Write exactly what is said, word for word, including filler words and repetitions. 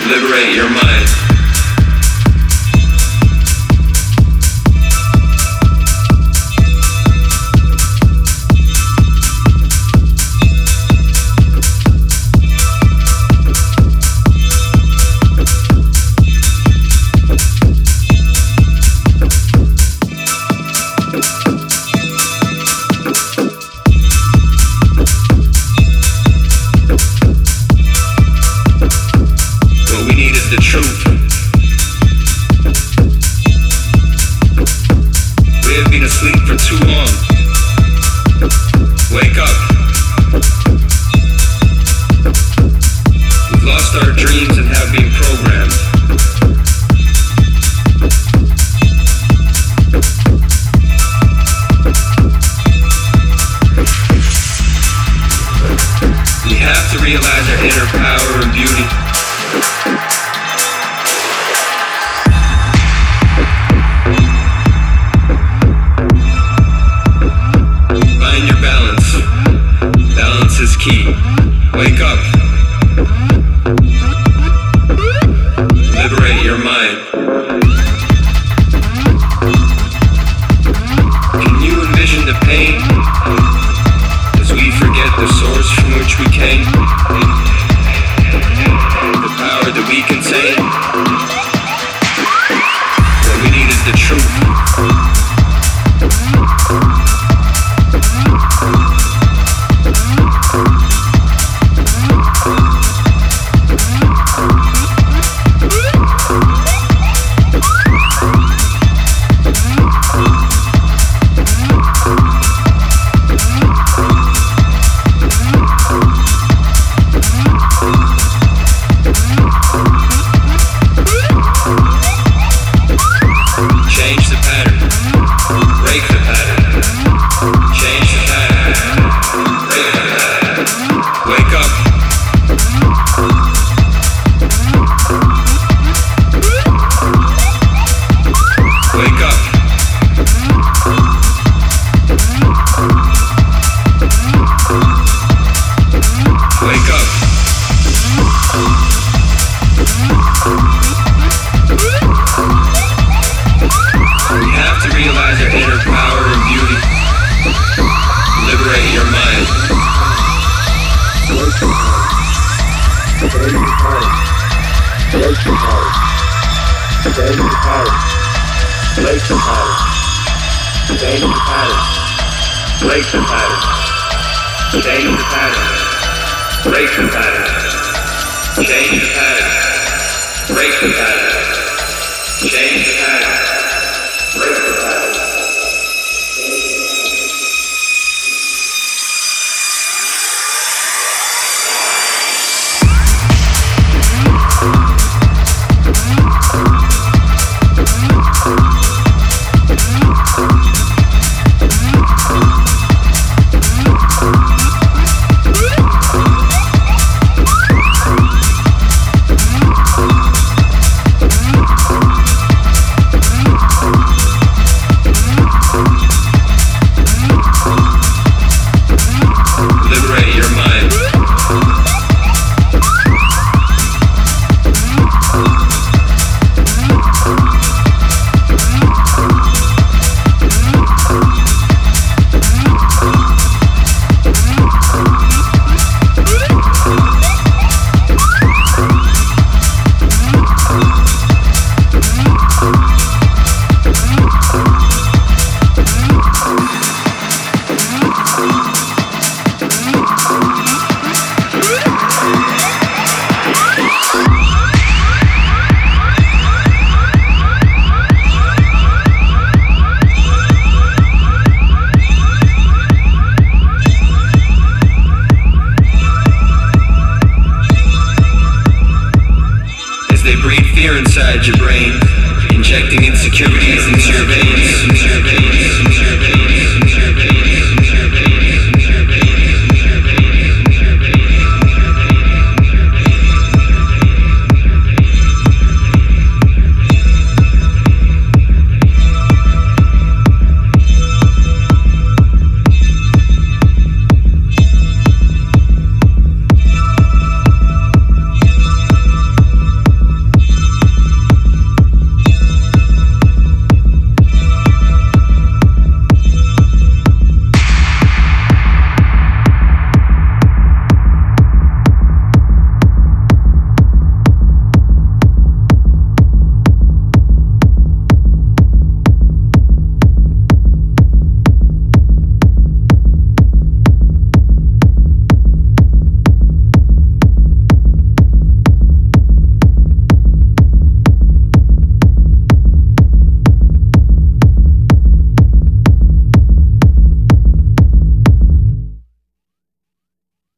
Liberate your mind. The truth. We have been asleep for too long. Wake up. We've lost our dreams and have been programmed. We have to realize our inner power and beauty. Is key. Wake up. Liberate your mind. Can you envision the pain as we forget the source from which we came? The power that we contain. What we need is the truth. They breed fear inside your brain, injecting insecurities into your veins, into your veins, into your veins.